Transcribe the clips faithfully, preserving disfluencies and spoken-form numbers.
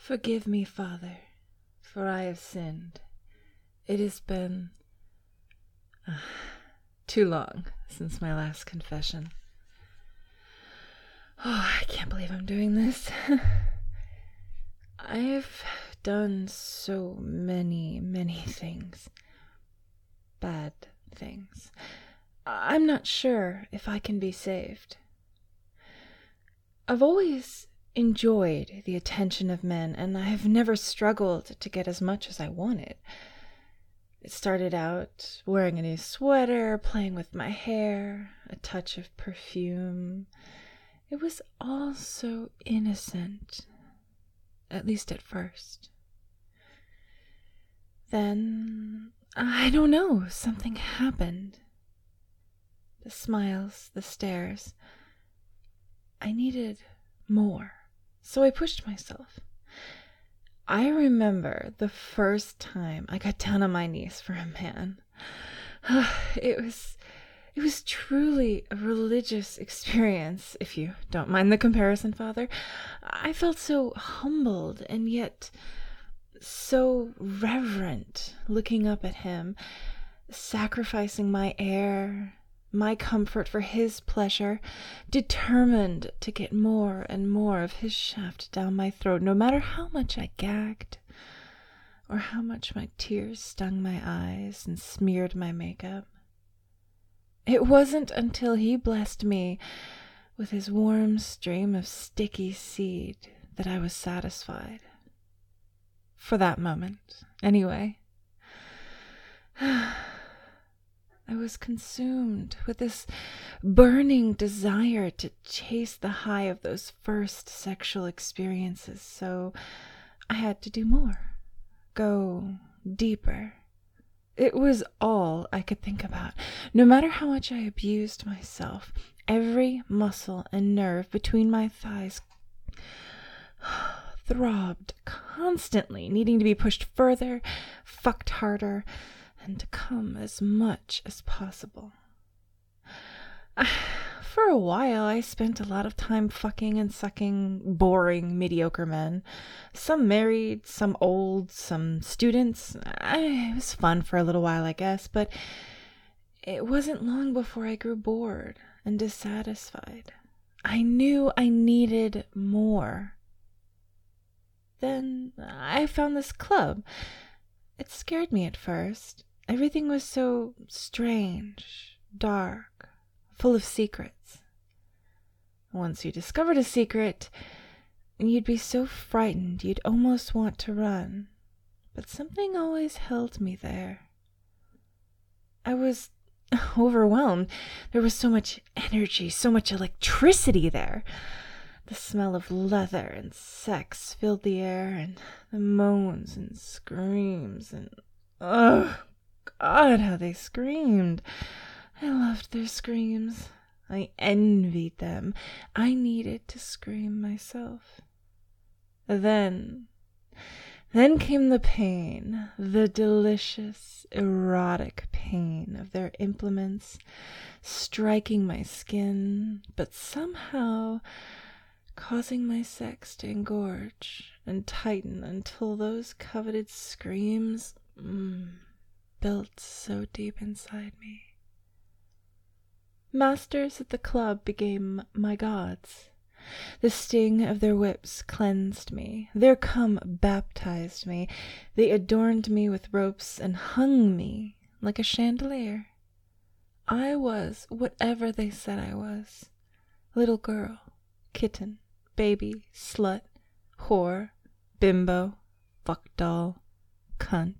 Forgive me, Father, for I have sinned. It has been uh, too long since my last confession. Oh, I can't believe I'm doing this. I've done so many, many things. Bad things. I'm not sure if I can be saved. I've always enjoyed the attention of men, and I have never struggled to get as much as I wanted. It started out wearing a new sweater, playing with my hair, a touch of perfume. It was all so innocent, at least at first. Then, I don't know, something happened. The smiles, the stares. I needed more, so I pushed myself. I remember the first time I got down on my knees for a man. It was, it was truly a religious experience, if you don't mind the comparison, Father. I felt so humbled and yet so reverent looking up at him, sacrificing my air, my comfort for his pleasure, determined to get more and more of his shaft down my throat, no matter how much I gagged, or how much my tears stung my eyes and smeared my makeup. It wasn't until he blessed me with his warm stream of sticky seed that I was satisfied. For that moment, anyway. I was consumed with this burning desire to chase the high of those first sexual experiences, so I had to do more, go deeper. It was all I could think about. No matter how much I abused myself, every muscle and nerve between my thighs throbbed constantly, needing to be pushed further, fucked harder, and to come as much as possible. For a while, I spent a lot of time fucking and sucking boring, mediocre men. Some married, some old, some students. I, it was fun for a little while, I guess, but it wasn't long before I grew bored and dissatisfied. I knew I needed more. Then I found this club. It scared me at first. Everything was so strange, dark, full of secrets. Once you discovered a secret, you'd be so frightened you'd almost want to run. But something always held me there. I was overwhelmed. There was so much energy, so much electricity there. The smell of leather and sex filled the air, and the moans and screams and... Ugh! God, how they screamed. I loved their screams. I envied them. I needed to scream myself. Then, then came the pain, the delicious, erotic pain of their implements striking my skin, but somehow causing my sex to engorge and tighten until those coveted screams mm, built so deep inside me. Masters at the club became my gods. The sting of their whips cleansed me. Their cum baptized me. They adorned me with ropes and hung me like a chandelier. I was whatever they said I was. Little girl, kitten, baby, slut, whore, bimbo, fuck doll, cunt.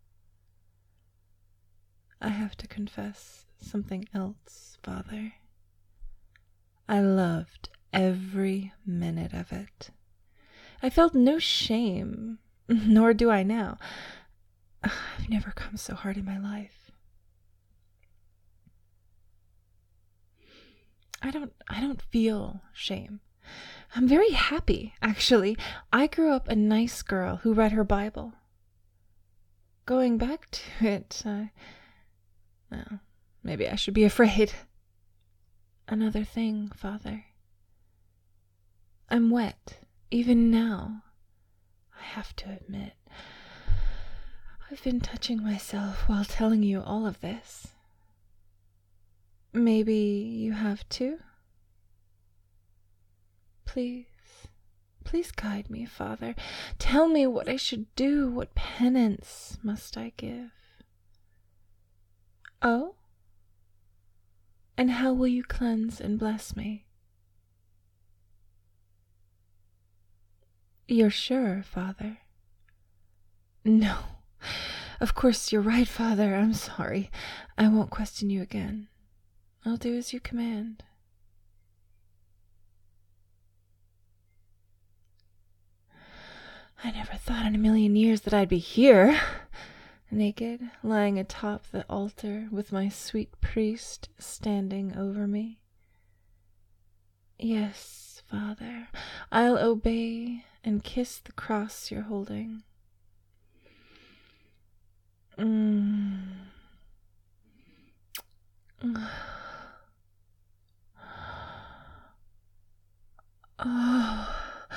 I have to confess something else, Father. I loved every minute of it. I felt no shame, nor do I now. I've never come so hard in my life. I don't I don't feel shame. I'm very happy, actually. I grew up a nice girl who read her Bible. Going back to it, uh, well, maybe I should be afraid. Another thing, Father. I'm wet, even now. I have to admit, I've been touching myself while telling you all of this. Maybe you have too? Please, please guide me, Father. Tell me what I should do. What penance must I give? Oh? And how will you cleanse and bless me? You're sure, Father? No. Of course, you're right, Father. I'm sorry. I won't question you again. I'll do as you command. I never thought in a million years that I'd be here, naked, lying atop the altar with my sweet priest standing over me. Yes, Father, I'll obey and kiss the cross you're holding. Mm. Oh,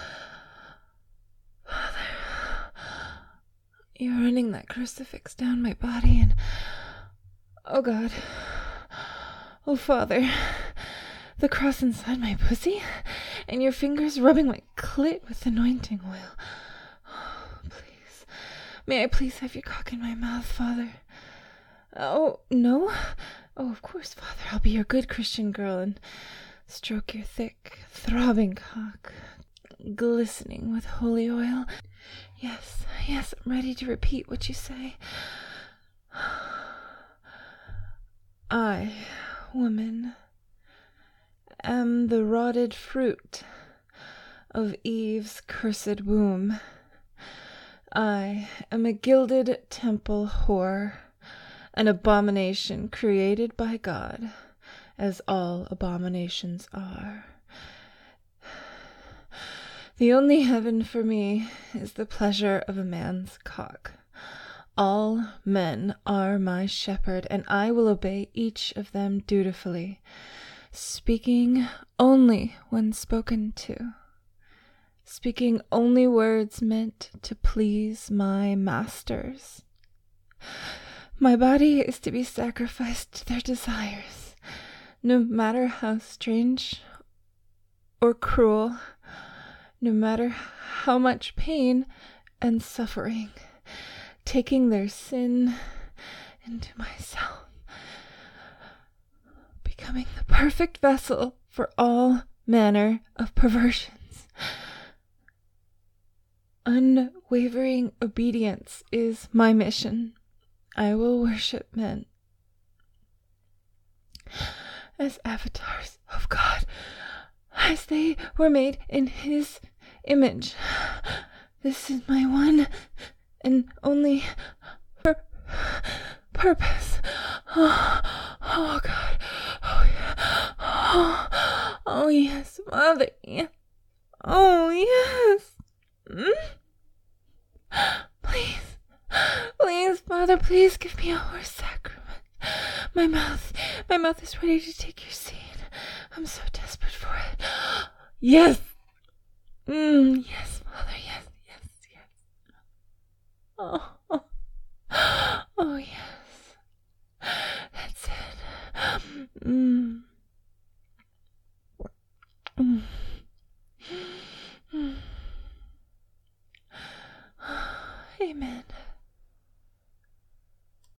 Father, you're running that crucifix down my body and... Oh, God. Oh, Father, the cross inside my pussy and your fingers rubbing my clit with anointing oil. Oh, please. May I please have your cock in my mouth, Father? Oh, no? Oh, of course, Father. I'll be your good Christian girl and stroke your thick, throbbing cock, glistening with holy oil. Yes, yes, I'm ready to repeat what you say. I, woman, am the rotted fruit of Eve's cursed womb. I am a gilded temple whore, an abomination created by God, as all abominations are. The only heaven for me is the pleasure of a man's cock. All men are my shepherd, and I will obey each of them dutifully, speaking only when spoken to, speaking only words meant to please my masters. My body is to be sacrificed to their desires, no matter how strange or cruel, no matter how much pain and suffering, taking their sin into myself, becoming the perfect vessel for all manner of perversions. Unwavering obedience is my mission. I will worship men as avatars of God, as they were made in His image. This is my one and only pur- purpose. Oh, oh God. Oh, yeah. Oh, oh yes, Father. Yes. Oh, yes. Mm? Please, please, Father, please give me a horse sacrament. My mouth, my mouth is ready to take your seed. I'm so desperate for it. Yes. Mm, yes, Father, yes, yes, yes. Oh, oh, oh, yes. That's it. Mm. Mm. Mm. Amen.